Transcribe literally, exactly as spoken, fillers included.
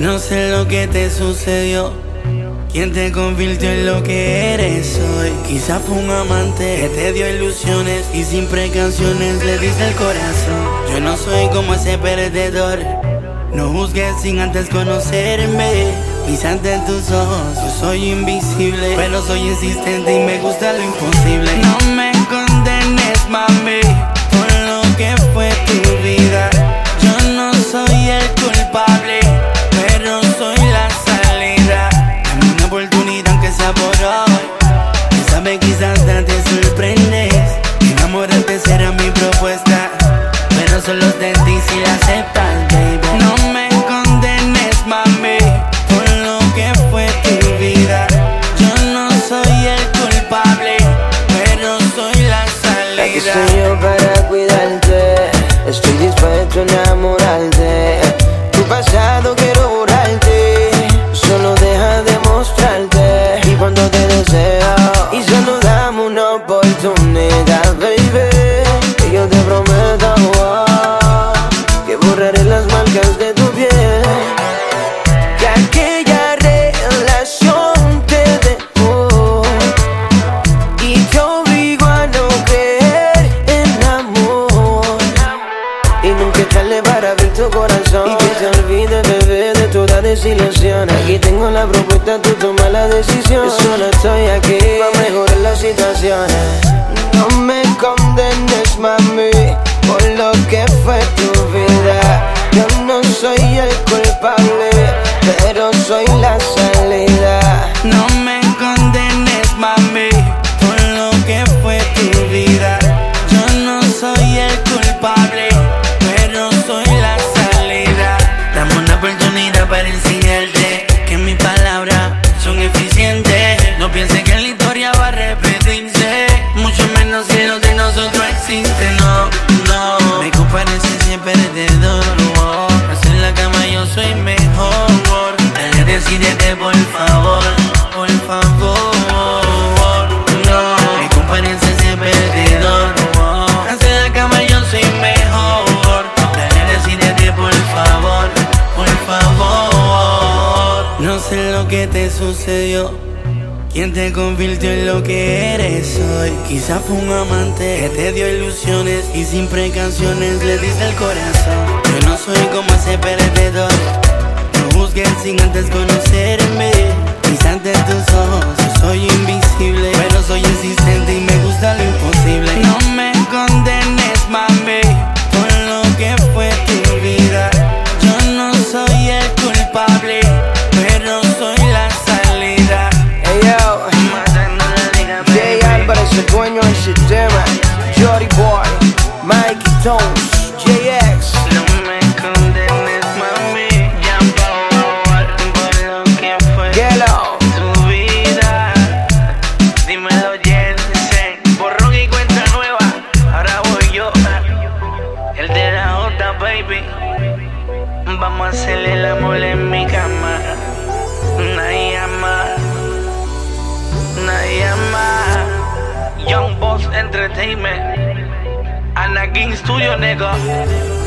No sé lo que te sucedió, quién te convirtió en lo que eres hoy. Quizá fue un amante que te dio ilusiones y sin precauciones le diste el corazón. Yo no soy como ese perdedor, no juzgues sin antes conocerme. Quizá ante tus ojos yo soy invisible, pero soy insistente y me gusta lo imposible. No me condenes, mami, por lo que fue tu vida. Yo no soy el culpable, pero soy la salida. Dame una oportunidad aunque sea por hoy. Quién sabe, quizás te sorprendes. Enamorarte será mi propuesta, pero solo de ti si la aceptas, baby. No me condenes, mami, por lo que fue tu vida. Yo no soy el culpable, pero soy la salida. Aquí estoy yo para cuidarte, estoy dispuesto a enamorarte. Tu pasado quiero borrarte, solo deja de mostrarte. Y cuando te deseo, y solo dame una oportunidad, baby, que yo te prometo oh, que borraré las marcas de tu piel. Que aquella relación te dejó y te obligó a no creer en amor. Y nunca es tarde para abrir tu corazón y que se olvide, bebé, de toda desilusión. Aquí tengo la propuesta, tú toma la decisión. Yo solo estoy aquí para mejorar las situaciones. No me condenes, mami, por lo que fue tu vida. Yo no soy el culpable, pero soy la salida. No me condenes, mami, por lo que fue tu vida. Yo no soy el culpable, pero soy la salida. Dame una oportunidad para enseñarte que mis palabras son eficientes. No pienses que la historia va a repetirse, mucho menos si lo de nosotros existe. No, no, me compares siempre perdedor. En la cama yo soy mejor. Dale, decídete por favor, por favor. No, me compares siempre perdedor. En la cama yo soy mejor. Dale, decídete por favor, por favor. No sé lo que te sucedió, quién te convirtió en lo que eres hoy. Quizá fue un amante que te dio ilusiones y sin precauciones le diste el corazón. Yo no soy como ese perdedor, no juzgues sin antes conocerme. Quizá ante tus ojos yo soy invisible, pero soy insistente y me gusta lo imposible. No me condenes, mami, por lo que fue tu vida. Yo no soy el culpable, pero soy la salida. Hey yo, Jay Álvarez, el dueño del sistema. Jody Boy, Mikey Tones, J X. No me condenes, mami, ya por lo que fue Hello. tu vida. Dímelo, Jensen, borrón y cuenta nueva. Ahora voy yo, el de la J, baby. Vamos a hacerle el amor en mi cama. Nadie más, nadie más. Young Boss Entertainment, Anakin Studio, nigga.